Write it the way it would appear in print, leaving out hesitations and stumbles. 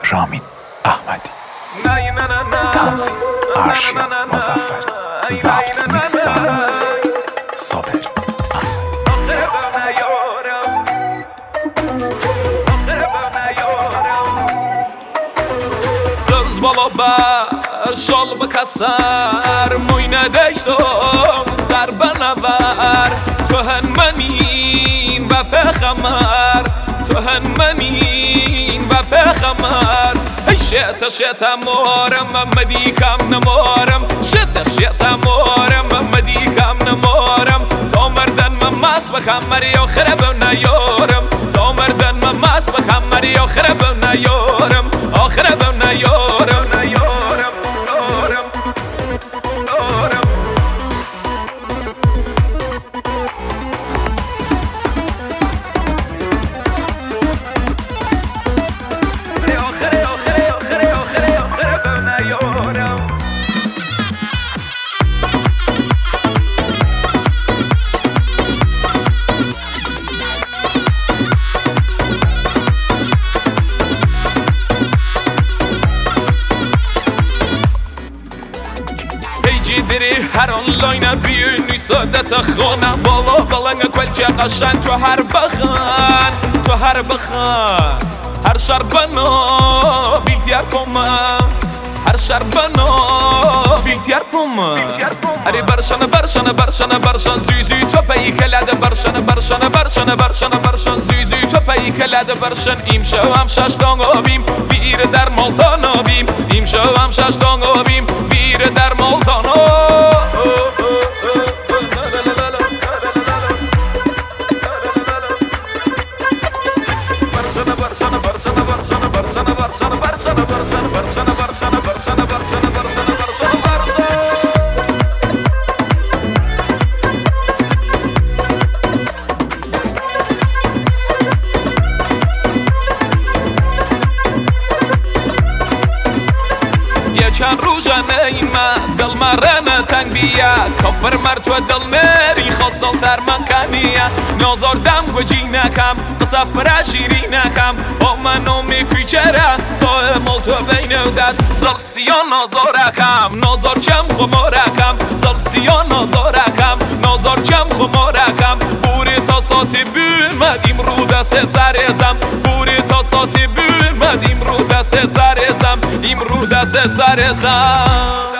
رامین احمدی، تنظیم ارشیا مظفری، ضبط میکس و مستری صابر Söz bala bər, şal bəkəsər Moynə dəyişdəm, sərbənə vər Töhən mənin və pəxəmər Töhən mənin və pəxəmər Şətə şətə morəm, məmədikəm nəmorəm Şətə şətə morəm, məmədikəm nəmorəm Ta mərdən məməs və kəməri Axirə bönə yorəm Ta mərdən məməs və kəməri Axirə bönə yorəm Axirə bönə yorəm جدری هر آنلاین بیونی سادت خانه بالا بلنگ کلچه قشنگ تو هر بخان هر شهر بنا بیلتیر کمم هر شهر بنا بیلتیر کمم اری برشن زوی تو پی کلد برشن زوی تو پی کلد برشن ایم شو هم ششتان آبیم بیر در مالتان آبیم ایم شو هم ششتان آبیم بیر در مالتان چند روزه نیمه دل مرنه تنگ بیه کافر مرد و دل مری خواست دل تر من کنیه نازاردم و جی نکم قصفره شیری نکم با منو میکوی چره تا امال تو بین دد زل سیان نازار چم خمارکم زل سیان نازار چم خمارکم بوری تا ساتی بیرمد امرو دست سرزم بوری تا ساتی بیرمد امرو دست سرزم امرو دست سرزم